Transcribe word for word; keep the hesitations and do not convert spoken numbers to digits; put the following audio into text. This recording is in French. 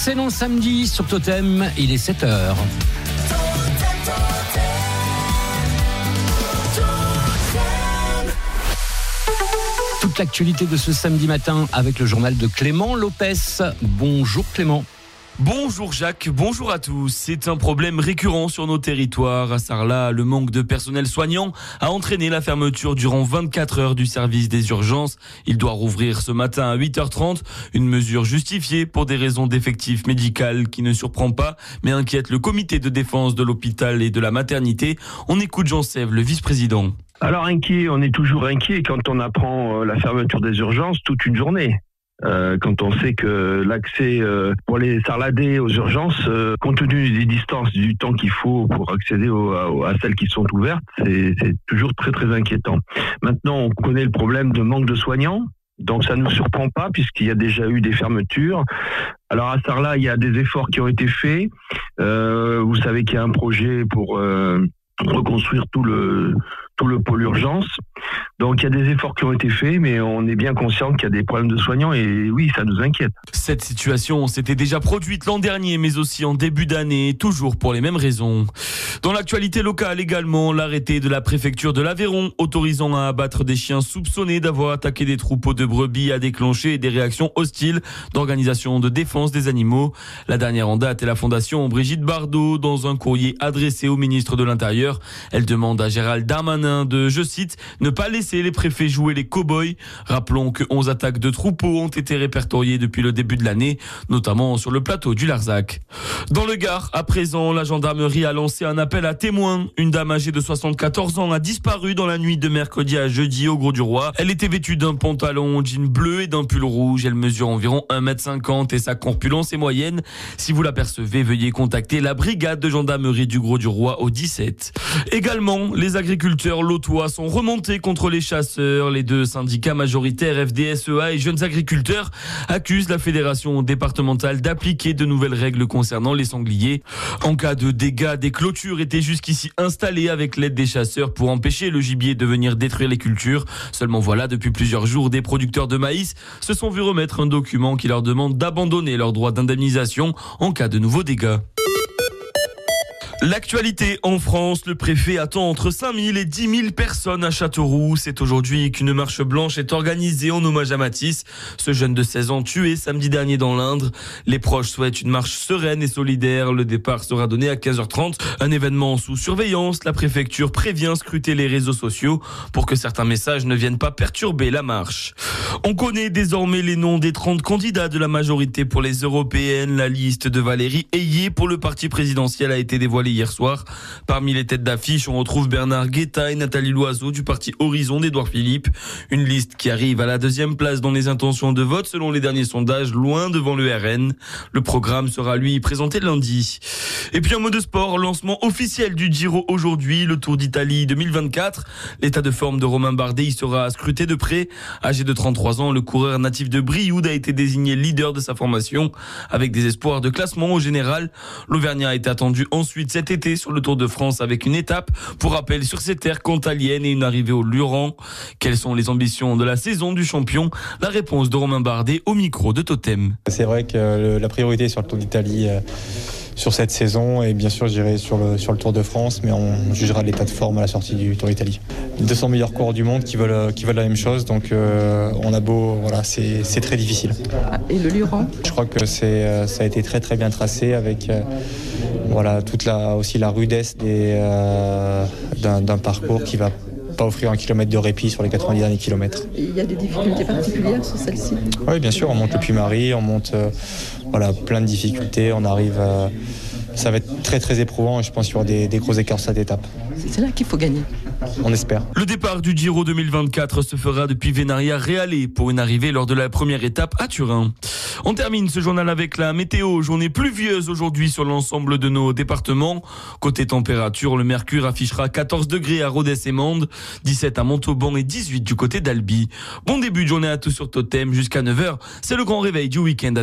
Excellent samedi sur Totem, il est sept heures. Toute l'actualité de ce samedi matin avec le journal de Clément Lopez. Bonjour Clément. Bonjour Jacques, bonjour à tous. C'est un problème récurrent sur nos territoires. À Sarlat, le manque de personnel soignant a entraîné la fermeture durant vingt-quatre heures du service des urgences. Il doit rouvrir ce matin à huit heures trente. Une mesure justifiée pour des raisons d'effectifs médicales qui ne surprend pas, mais inquiète le comité de défense de l'hôpital et de la maternité. On écoute Jean Sèvres, le vice-président. Alors inquiet, on est toujours inquiet quand on apprend la fermeture des urgences toute une journée. Euh, quand on sait que l'accès euh, pour les Sarladais aux urgences, euh, compte tenu des distances, du temps qu'il faut pour accéder au, à, à celles qui sont ouvertes, c'est, c'est toujours très très inquiétant. Maintenant, on connaît le problème de manque de soignants, donc ça ne nous surprend pas puisqu'il y a déjà eu des fermetures. Alors à Sarlat, il y a des efforts qui ont été faits. Euh, vous savez qu'il y a un projet pour euh, reconstruire tout le tout le pôle urgence. Donc il y a des efforts qui ont été faits, mais on est bien conscient qu'il y a des problèmes de soignants et oui, ça nous inquiète. Cette situation s'était déjà produite l'an dernier, mais aussi en début d'année, toujours pour les mêmes raisons. Dans l'actualité locale également, l'arrêté de la préfecture de l'Aveyron autorisant à abattre des chiens soupçonnés d'avoir attaqué des troupeaux de brebis a déclenché des réactions hostiles d'organisations de défense des animaux. La dernière en date est la fondation Brigitte Bardot. Dans un courrier adressé au ministre de l'Intérieur, elle demande à Gérald Darmanin de, je cite, ne pas laisser les préfets jouer les cow-boys. Rappelons que onze attaques de troupeaux ont été répertoriées depuis le début de l'année, notamment sur le plateau du Larzac. Dans le Gard, à présent, la gendarmerie a lancé un appel à témoins. Une dame âgée de soixante-quatorze ans a disparu dans la nuit de mercredi à jeudi au Grau-du-Roi. Elle était vêtue d'un pantalon jean bleu et d'un pull rouge. Elle mesure environ un mètre cinquante et sa corpulence est moyenne. Si vous l'apercevez, veuillez contacter la brigade de gendarmerie du Grau-du-Roi au dix-sept. Également, les agriculteurs lotois sont remontés contre les chasseurs. Les deux syndicats majoritaires F D S E A et Jeunes Agriculteurs accusent la fédération départementale d'appliquer de nouvelles règles concernant les sangliers. En cas de dégâts, des clôtures étaient jusqu'ici installées avec l'aide des chasseurs pour empêcher le gibier de venir détruire les cultures. Seulement voilà, depuis plusieurs jours, des producteurs de maïs se sont vus remettre un document qui leur demande d'abandonner leur droit d'indemnisation en cas de nouveaux dégâts. L'actualité en France, le préfet attend entre cinq mille et dix mille personnes à Châteauroux. C'est aujourd'hui qu'une marche blanche est organisée en hommage à Mathis, ce jeune de seize ans tué samedi dernier dans l'Indre. Les proches souhaitent une marche sereine et solidaire. Le départ sera donné à quinze heures trente. Un événement sous surveillance. La préfecture prévient scruter les réseaux sociaux pour que certains messages ne viennent pas perturber la marche. On connaît désormais les noms des trente candidats de la majorité pour les européennes. La liste de Valérie Ayé pour le parti présidentiel a été dévoilée hier soir. Parmi les têtes d'affiche, on retrouve Bernard Guetta et Nathalie Loiseau du parti Horizon d'Édouard Philippe. Une liste qui arrive à la deuxième place dans les intentions de vote selon les derniers sondages, loin devant le R N. Le programme sera lui présenté lundi. Et puis en mode sport, lancement officiel du Giro aujourd'hui, le Tour d'Italie deux mille vingt-quatre. L'état de forme de Romain Bardet y sera scruté de près. Âgé de trente-trois ans, le coureur natif de Brioude a été désigné leader de sa formation avec des espoirs de classement au général. L'Auvergnat est attendu ensuite cet été sur le Tour de France avec une étape pour rappel sur ses terres cantaliennes et une arrivée au Luran. Quelles sont les ambitions de la saison du champion? La réponse de Romain Bardet au micro de Totem. C'est vrai que la priorité sur le Tour d'Italie euh, sur cette saison et bien sûr je dirais sur le, sur le Tour de France, mais on jugera l'état de forme à la sortie du Tour d'Italie. deux cents meilleurs coureurs du monde qui veulent, qui veulent la même chose, donc euh, on a beau, voilà, c'est, c'est très difficile. Et le Luran? Je crois que c'est, ça a été très très bien tracé avec euh, voilà, toute la, aussi la rudesse des, euh, d'un, d'un parcours qui va pas offrir un kilomètre de répit sur les quatre-vingt-dix derniers kilomètres. Il y a des difficultés particulières sur celle-ci? Oui, bien sûr, on monte le Puy-Marie, on monte euh, voilà, plein de difficultés, on arrive à... Ça va être très très éprouvant et je pense qu'il y aura des, des gros écarts sur cette étape. C'est là qu'il faut gagner. On espère. Le départ du Giro deux mille vingt-quatre se fera depuis Vénaria-Réalais pour une arrivée lors de la première étape à Turin. On termine ce journal avec la météo. Journée pluvieuse aujourd'hui sur l'ensemble de nos départements. Côté température, le mercure affichera quatorze degrés à Rodez et Mende, dix-sept à Montauban et dix-huit du côté d'Albi. Bon début de journée à tous sur Totem jusqu'à neuf heures. C'est le grand réveil du week-end.